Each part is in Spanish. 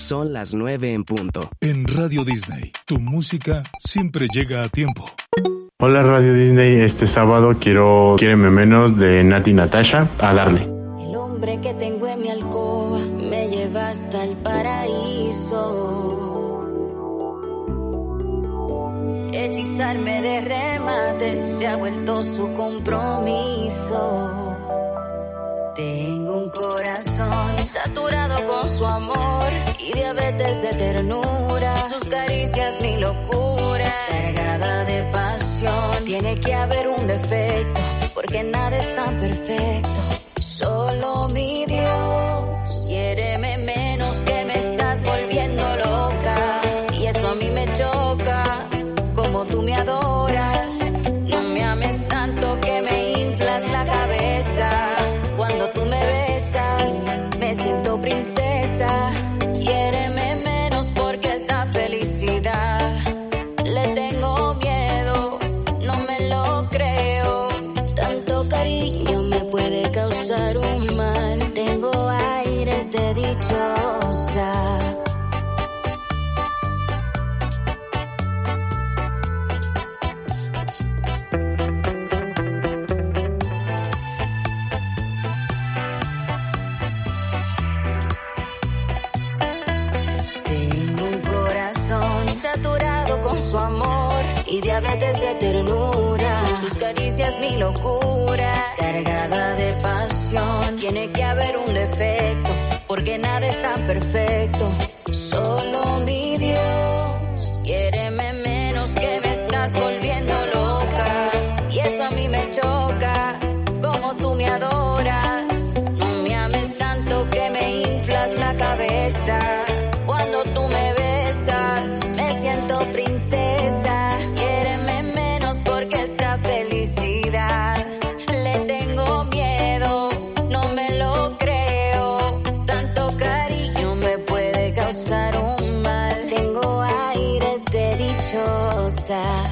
Son las 9 en punto. En Radio Disney, tu música siempre llega a tiempo. Hola Radio Disney, este sábado quiero Quiéreme Menos de Nati Natasha, a darle. El hombre que tengo en mi alcoba me lleva hasta el paraíso. Hechizarme de remate se ha vuelto su compromiso. Tengo un corazón saturado con su amor y diabetes de ternura. Sus caricias mi locura, cargada de pasión. Tiene que haber un defecto, porque nada es tan perfecto. Solo mi Dios, quiéreme menos que me estás volviendo loca. Y eso a mí me choca, como tú me adoras. No me ames tanto que me inflas la cabeza. Cuando tú me besas, me siento princesa. Quiéreme menos porque esta felicidad le tengo miedo, no me lo creo. Tanto cariño me puede causar un mal. Tengo aires de dichosa. Saturado con su amor y diabetes de ternura. Sus caricias mi locura, cargada de pasión. Tiene que haber un defecto, porque nada es tan perfecto. Solo mi Dios, quiéreme menos que me estás volviendo loca. Y eso a mí me choca, como tú me adoras. No me ames tanto que me inflas la cabeza. Cuando tú me besas, me siento princesa. Quiéreme menos porque esta felicidad le tengo miedo, no me lo creo. Tanto cariño me puede causar un mal. Tengo aires de dichosa.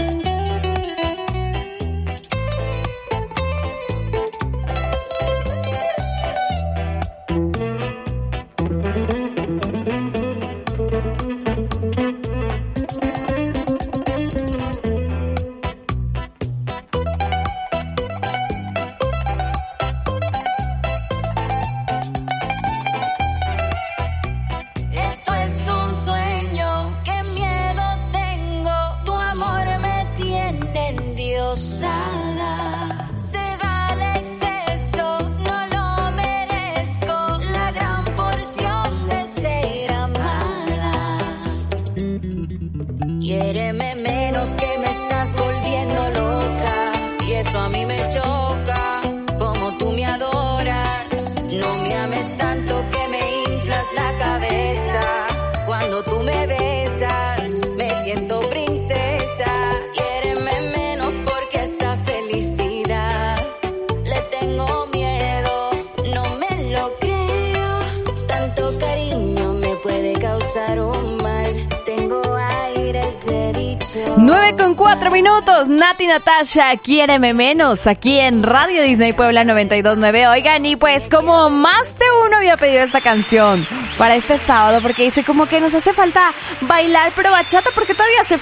Quiéreme menos que me estás volviendo loca. Y eso a mí me choca, como tú me adoras. No me ames tanto que me inflas la cabeza. Cuando tú me besas, me siento princesa. Quiéreme menos porque esta felicidad le tengo miedo, no me lo creo. Tanto cariño me puede causar un mal. Tengo aires de dicho. 9:04, Nati Natasha, Quiéreme Menos, aquí en Radio Disney Puebla 92.9. Oigan, y pues como más de uno había pedido esta canción para este sábado, porque dice como que nos hace falta bailar, pero bachata, porque todavía hace